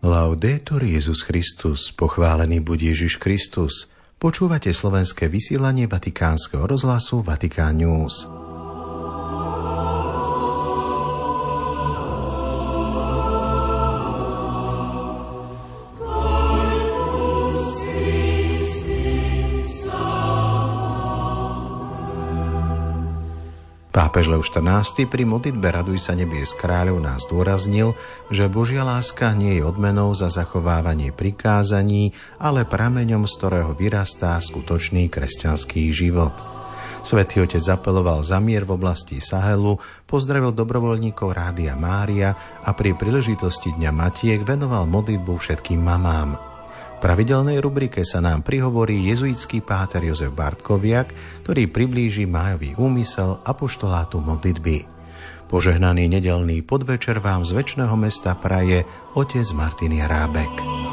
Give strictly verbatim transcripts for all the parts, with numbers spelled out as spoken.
Laudetur Jesus Christus, pochválený buď Ježiš Kristus. Počúvate slovenské vysielanie Vatikánskeho rozhlasu Vatikán News. Pápež Lev štrnásty pri modlitbe Raduj sa nebies kráľov nás zdôraznil, že Božia láska nie je odmenou za zachovávanie prikázaní, ale prameňom, z ktorého vyrastá skutočný kresťanský život. Svätý Otec apeloval za mier v oblasti Sahelu, pozdravil dobrovoľníkov Rádia Mária a pri príležitosti Dňa Matiek venoval modlitbu všetkým mamám. V pravidelnej rubrike sa nám prihovorí jezuitský páter Jozef Bartkoviak, ktorý priblíži májový úmysel apoštolátu modlitby. Požehnaný nedeľný podvečer vám z večného mesta praje otec Martin Jarábek.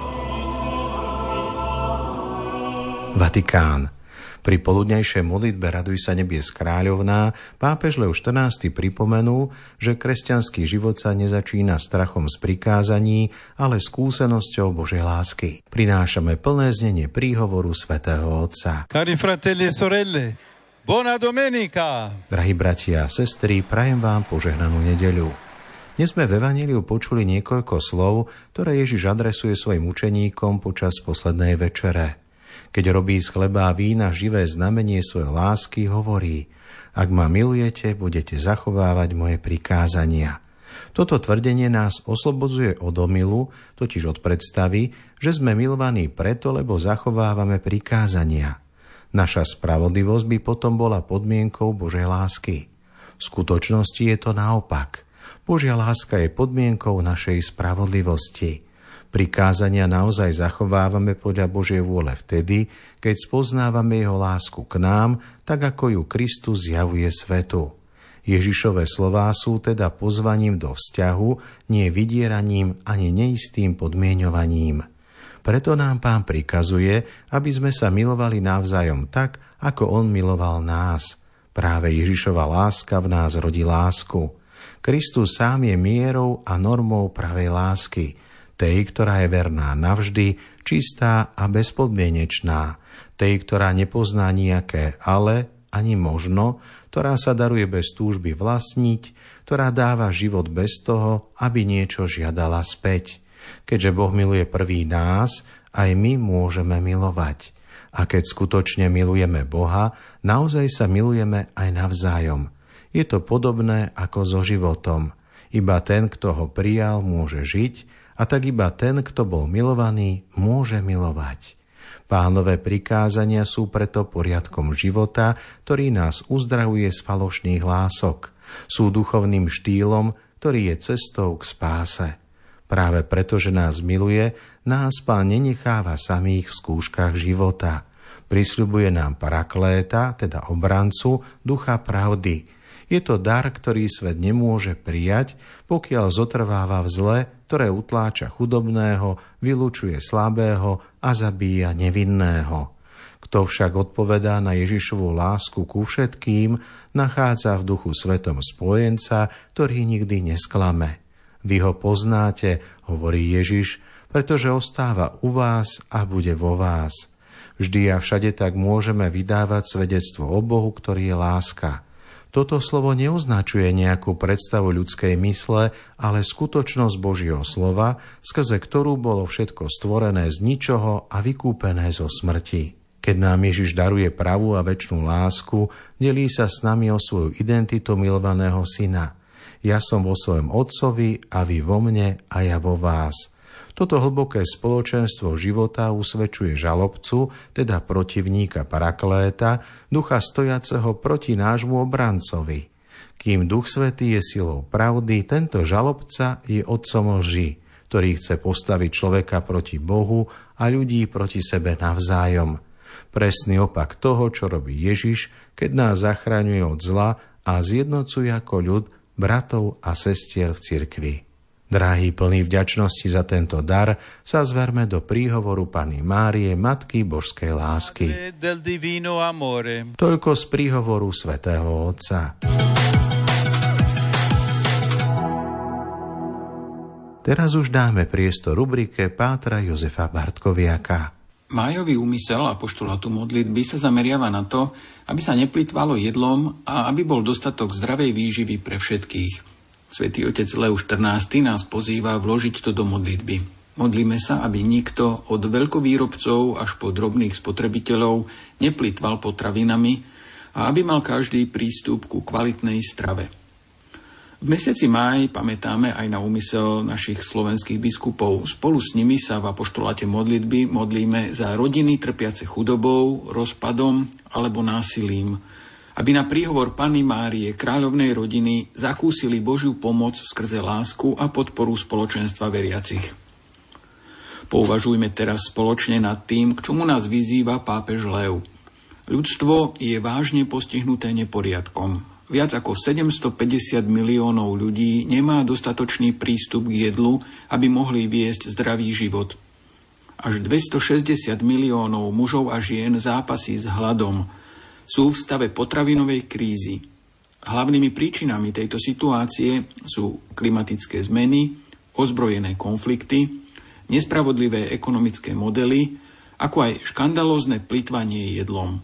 Vatikán. Pri poludňajšej modlitbe Raduj sa nebies kráľovná pápež Lev štrnásty pripomenul, že kresťanský život sa nezačína strachom z prikázaní, ale skúsenosťou Božej lásky. Prinášame plné znenie príhovoru svätého Otca. Cari fratelli e sorelle, buona domenica! Drahí bratia a sestry, prajem vám požehnanú nedeľu. Dnes sme v evanjeliu počuli niekoľko slov, ktoré Ježiš adresuje svojim učeníkom počas poslednej večere. Keď robí z chleba a vína živé znamenie svojej lásky, hovorí: Ak ma milujete, budete zachovávať moje prikázania. Toto tvrdenie nás oslobodzuje od omylu, totiž od predstavy, že sme milovaní preto, lebo zachovávame prikázania. Naša spravodlivosť by potom bola podmienkou Božej lásky. V skutočnosti je to naopak. Božia láska je podmienkou našej spravodlivosti. Prikázania naozaj zachovávame podľa Božej vôle vtedy, keď spoznávame jeho lásku k nám, tak ako ju Kristus zjavuje svetu. Ježišove slová sú teda pozvaním do vzťahu, nie vydieraním ani neistým podmienovaním. Preto nám Pán prikazuje, aby sme sa milovali navzájom tak, ako on miloval nás. Práve Ježišova láska v nás rodí lásku. Kristus sám je mierou a normou pravej lásky, tej, ktorá je verná navždy, čistá a bezpodmienečná, tej, ktorá nepozná nejaké ale ani možno, ktorá sa daruje bez túžby vlastniť, ktorá dáva život bez toho, aby niečo žiadala späť. Keďže Boh miluje prvý nás, aj my môžeme milovať. A keď skutočne milujeme Boha, naozaj sa milujeme aj navzájom. Je to podobné ako so životom. Iba ten, kto ho prijal, môže žiť, a tak iba ten, kto bol milovaný, môže milovať. Pánové prikázania sú preto poriadkom života, ktorý nás uzdravuje z falošných hlások. Sú duchovným štýlom, ktorý je cestou k spáse. Práve preto, že nás miluje, nás Pán nenecháva samých v skúškach života. Prisľubuje nám parakléta, teda obrancu, ducha pravdy. Je to dar, ktorý svet nemôže prijať, pokiaľ zotrváva v zle, ktoré utláča chudobného, vylučuje slabého a zabíja nevinného. Kto však odpovedá na Ježišovu lásku ku všetkým, nachádza v Duchu Svetom spojenca, ktorý nikdy nesklame. Vy ho poznáte, hovorí Ježiš, pretože ostáva u vás a bude vo vás. Vždy a všade tak môžeme vydávať svedectvo o Bohu, ktorý je láska. Toto slovo neoznačuje nejakú predstavu ľudskej mysle, ale skutočnosť Božieho slova, skrze ktorú bolo všetko stvorené z ničoho a vykúpené zo smrti. Keď nám Ježiš daruje pravú a večnú lásku, delí sa s nami o svoju identitu milovaného syna. Ja som vo svojom Otcovi a vy vo mne a ja vo vás. Toto hlboké spoločenstvo života usvedčuje žalobcu, teda protivníka parakléta, ducha stojaceho proti nášmu obrancovi. Kým Duch Svätý je silou pravdy, tento žalobca je otcom lži, ktorý chce postaviť človeka proti Bohu a ľudí proti sebe navzájom. Presný opak toho, čo robí Ježiš, keď nás zachraňuje od zla a zjednocuje ako ľud bratov a sestier v cirkvi. Drahí, plní vďačnosti za tento dar, sa zverme do príhovoru Panny Márie, Matky Božskej lásky. Toľko z príhovoru svätého Otca. Teraz už dáme priestor rubrike pátra Jozefa Bartkoviaka. Májový úmysel apoštolátu modlitby sa zameriava na to, aby sa neplytvalo jedlom a aby bol dostatok zdravej výživy pre všetkých. Svätý otec Leoš štrnásty nás pozýva vložiť to do modlitby. Modlíme sa, aby nikto od veľkovýrobcov až po drobných spotrebiteľov neplytval potravinami a aby mal každý prístup ku kvalitnej strave. V mesiaci máj pamätáme aj na úmysel našich slovenských biskupov. Spolu s nimi sa v apoštoláte modlitby modlíme za rodiny trpiace chudobou, rozpadom alebo násilím, aby na príhovor Panny Márie, kráľovnej rodiny, zakúsili Božiu pomoc skrze lásku a podporu spoločenstva veriacich. Pouvažujme teraz spoločne nad tým, k čomu nás vyzýva pápež Lev. Ľudstvo je vážne postihnuté neporiadkom. Viac ako sedemstopäťdesiat miliónov ľudí nemá dostatočný prístup k jedlu, aby mohli viesť zdravý život. Až dvestošesťdesiat miliónov mužov a žien zápasí s hladom. Sú v stave potravinovej krízy. Hlavnými príčinami tejto situácie sú klimatické zmeny, ozbrojené konflikty, nespravodlivé ekonomické modely, ako aj škandalózne plytvanie jedlom.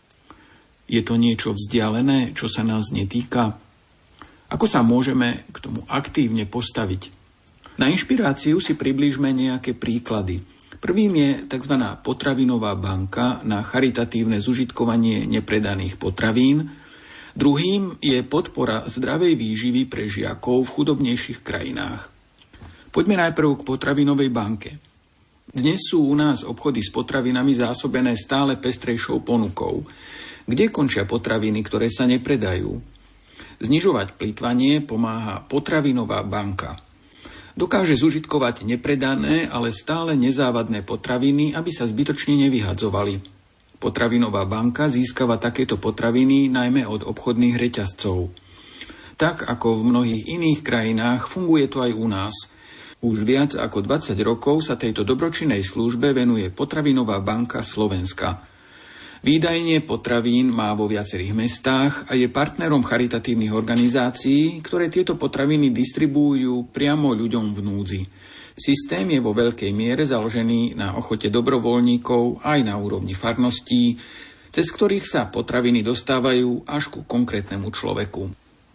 Je to niečo vzdialené, čo sa nás netýka? Ako sa môžeme k tomu aktívne postaviť? Na inšpiráciu si priblížme nejaké príklady. Prvým je tzv. Potravinová banka na charitatívne zužitkovanie nepredaných potravín. Druhým je podpora zdravej výživy pre žiakov v chudobnejších krajinách. Poďme najprv k potravinovej banke. Dnes sú u nás obchody s potravinami zásobené stále pestrejšou ponukou. Kde končia potraviny, ktoré sa nepredajú? Znižovať plytvanie pomáha potravinová banka. Dokáže zužitkovať nepredané, ale stále nezávadné potraviny, aby sa zbytočne nevyhadzovali. Potravinová banka získava takéto potraviny najmä od obchodných reťazcov. Tak ako v mnohých iných krajinách, funguje to aj u nás. Už viac ako dvadsať rokov sa tejto dobročinnej službe venuje Potravinová banka Slovenska. Výdajne potravín má vo viacerých mestách a je partnerom charitatívnych organizácií, ktoré tieto potraviny distribuujú priamo ľuďom v núdzi. Systém je vo veľkej miere založený na ochote dobrovoľníkov aj na úrovni farností, cez ktorých sa potraviny dostávajú až ku konkrétnemu človeku.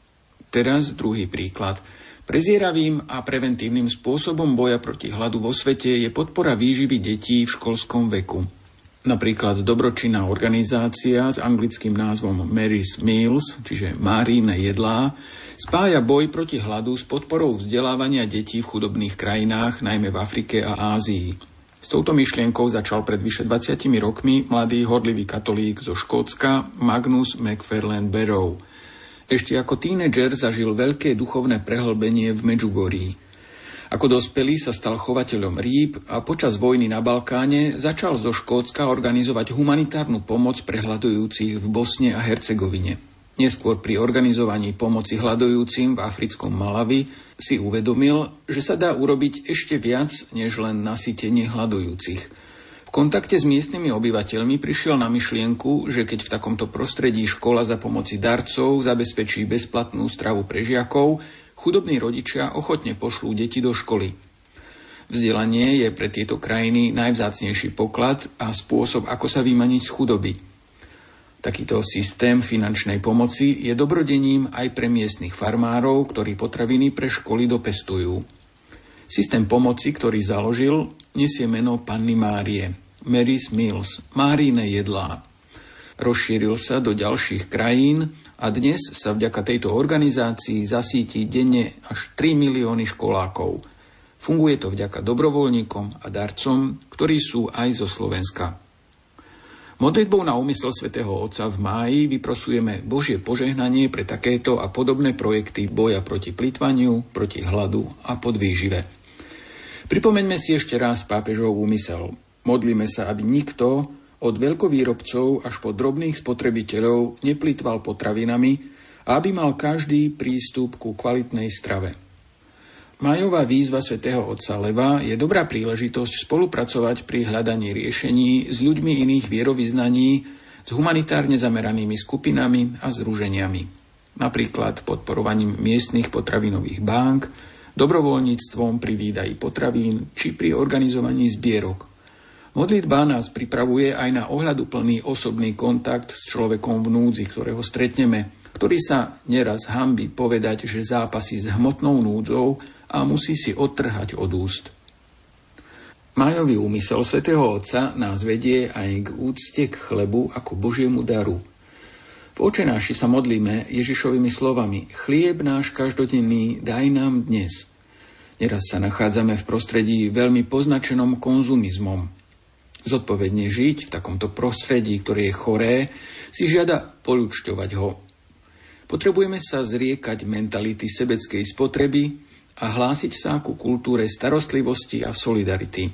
Teraz druhý príklad. Prezieravým a preventívnym spôsobom boja proti hladu vo svete je podpora výživy detí v školskom veku. Napríklad dobročinná organizácia s anglickým názvom Mary's Meals, čiže Máriine jedlá, spája boj proti hladu s podporou vzdelávania detí v chudobných krajinách, najmä v Afrike a Ázii. S touto myšlienkou začal pred vyše dvadsiatimi rokmi mladý horlivý katolík zo Škótska Magnus McFarlane Barrow. Ešte ako tínedžer zažil veľké duchovné prehlbenie v Medžugorí. Ako dospelý sa stal chovateľom rýb a počas vojny na Balkáne začal zo Škótska organizovať humanitárnu pomoc pre hladujúcich v Bosne a Hercegovine. Neskôr pri organizovaní pomoci hladujúcim v africkom Malawi si uvedomil, že sa dá urobiť ešte viac, než len nasytenie hladujúcich. V kontakte s miestnymi obyvateľmi prišiel na myšlienku, že keď v takomto prostredí škola za pomoci darcov zabezpečí bezplatnú stravu pre žiakov, chudobní rodičia ochotne pošlú deti do školy. Vzdelanie je pre tieto krajiny najvzácnejší poklad a spôsob, ako sa vymaniť z chudoby. Takýto systém finančnej pomoci je dobrodením aj pre miestnych farmárov, ktorí potraviny pre školy dopestujú. Systém pomoci, ktorý založil, nesie meno Panny Márie, Mary's Meals, Máriine jedlá. Rozšíril sa do ďalších krajín a dnes sa vďaka tejto organizácii zasíti denne až tri milióny školákov. Funguje to vďaka dobrovoľníkom a darcom, ktorí sú aj zo Slovenska. Modlitbou na úmysel svätého Otca v máji vyprosujeme Božie požehnanie pre takéto a podobné projekty boja proti plytvaniu, proti hladu a podvýžive. Pripomeňme si ešte raz pápežov úmysel. Modlíme sa, aby nikto od veľkovýrobcov až po drobných spotrebiteľov neplytval potravinami a aby mal každý prístup ku kvalitnej strave. Májová výzva svätého Otca Leva je dobrá príležitosť spolupracovať pri hľadaní riešení s ľuďmi iných vierovyznaní, s humanitárne zameranými skupinami a združeniami. Napríklad podporovaním miestnych potravinových bánk dobrovoľníctvom pri výdaji potravín či pri organizovaní zbierok. Modlitba nás pripravuje aj na ohľaduplný osobný kontakt s človekom v núdzi, ktorého stretneme, ktorý sa neraz hanbí povedať, že zápasí s hmotnou núdzou a musí si odtrhať od úst. Májový úmysel svätého Otca nás vedie aj k úcte k chlebu ako Božiemu daru. V Otčenáši sa modlíme Ježišovými slovami: Chlieb náš každodenný daj nám dnes. Neraz sa nachádzame v prostredí veľmi poznačenom konzumizmom. Zodpovedne žiť v takomto prostredí, ktoré je choré, si žiada poľučťovať ho. Potrebujeme sa zriekať mentality sebeckej spotreby a hlásiť sa ku kultúre starostlivosti a solidarity.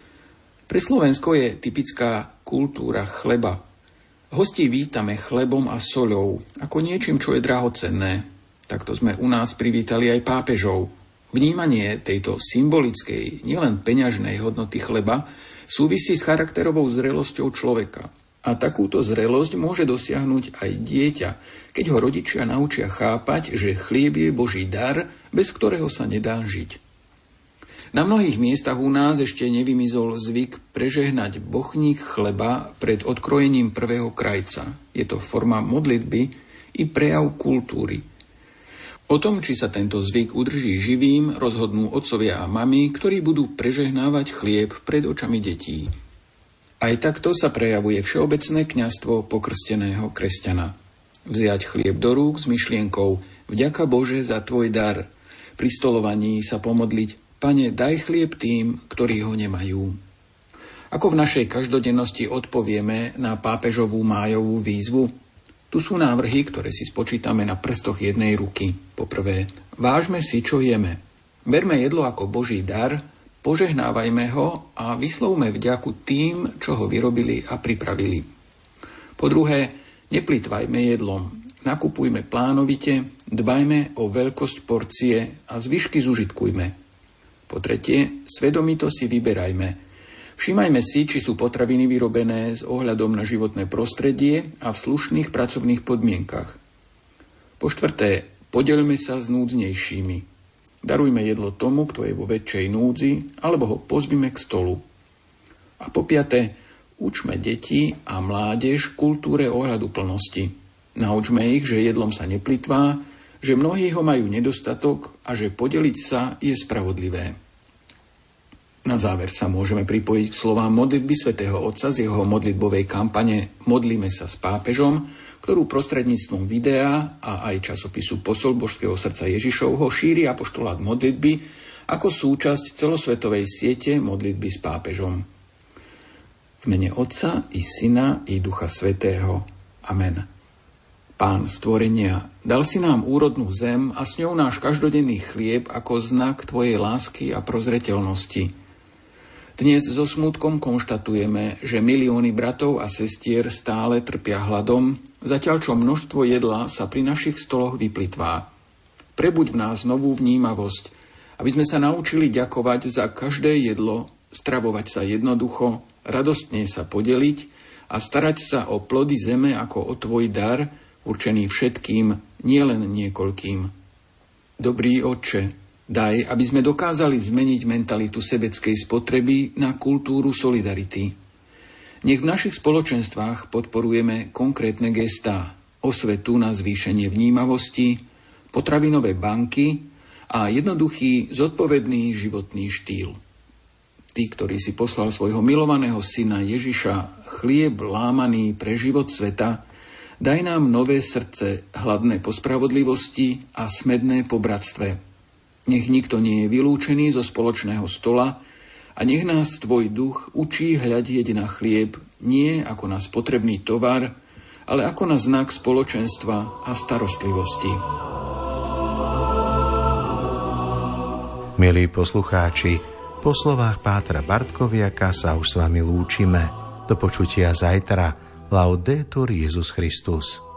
Pre Slovensko je typická kultúra chleba. Hostí vítame chlebom a soľou, ako niečím, čo je drahocenné. Takto sme u nás privítali aj pápežov. Vnímanie tejto symbolickej, nielen peňažnej hodnoty chleba súvisí s charakterovou zrelosťou človeka. A takúto zrelosť môže dosiahnuť aj dieťa, keď ho rodičia naučia chápať, že chlieb je Boží dar, bez ktorého sa nedá žiť. Na mnohých miestach u nás ešte nevymizol zvyk prežehnať bochník chleba pred odkrojením prvého krajca. Je to forma modlitby i prejav kultúry. O tom, či sa tento zvyk udrží živým, rozhodnú otcovia a mami, ktorí budú prežehnávať chlieb pred očami detí. Aj takto sa prejavuje všeobecné kňazstvo pokrsteného kresťana. Vziať chlieb do rúk s myšlienkou: Vďaka Bože za tvoj dar. Pri stolovaní sa pomodliť: Pane, daj chlieb tým, ktorí ho nemajú. Ako v našej každodennosti odpovieme na pápežovú májovú výzvu? Tu sú návrhy, ktoré si spočítame na prstoch jednej ruky. Poprvé, vážme si, čo jeme. Berme jedlo ako Boží dar, požehnávajme ho a vyslovme vďaku tým, čo ho vyrobili a pripravili. Po druhé, neplýtvajme jedlom. Nakupujme plánovite, dbajme o veľkosť porcie a zvyšky zužitkujme. Po tretie, svedomito si vyberajme. Všímajme si, či sú potraviny vyrobené s ohľadom na životné prostredie a v slušných pracovných podmienkach. Po štvrté, podeľme sa s núdznejšími. Darujme jedlo tomu, kto je vo väčšej núdzi, alebo ho pozvime k stolu. A po piate, učme deti a mládež kultúre ohľaduplnosti. Naučme ich, že jedlom sa neplytvá, že mnohí ho majú nedostatok a že podeliť sa je spravodlivé. Na záver sa môžeme pripojiť k slovám modlitby svätého Otca z jeho modlitbovej kampane Modlíme sa s pápežom, ktorú prostredníctvom videa a aj časopisu Posol Božského srdca Ježišovho šíri apoštolát modlitby ako súčasť celosvetovej siete modlitby s pápežom. V mene Otca i Syna i Ducha Svätého. Amen. Pán stvorenia, dal si nám úrodnú zem a s ňou náš každodenný chlieb ako znak tvojej lásky a prozreteľnosti. Dnes so smútkom konštatujeme, že milióny bratov a sestier stále trpia hladom, zatiaľ čo množstvo jedla sa pri našich stoloch vyplitvá. Prebuď v nás novú vnímavosť, aby sme sa naučili ďakovať za každé jedlo, stravovať sa jednoducho, radostne sa podeliť a starať sa o plody zeme ako o tvoj dar, určený všetkým, nielen niekoľkým. Dobrý Otče, daj, aby sme dokázali zmeniť mentalitu sebeckej spotreby na kultúru solidarity. Nech v našich spoločenstvách podporujeme konkrétne gestá, osvetu na zvýšenie vnímavosti, potravinové banky a jednoduchý, zodpovedný životný štýl. Ty, ktorý si poslal svojho milovaného syna Ježiša, chlieb lámaný pre život sveta, daj nám nové srdce, hladné po spravodlivosti a smedné po bratstve. Nech nikto nie je vylúčený zo spoločného stola a nech nás tvoj duch učí hľadieť na chlieb nie ako na spotrebný tovar, ale ako na znak spoločenstva a starostlivosti. Milí poslucháči, po slovách pátra Bartkoviaka sa už s vami lúčime. Do počutia zajtra. Laudetur Jesus Christus.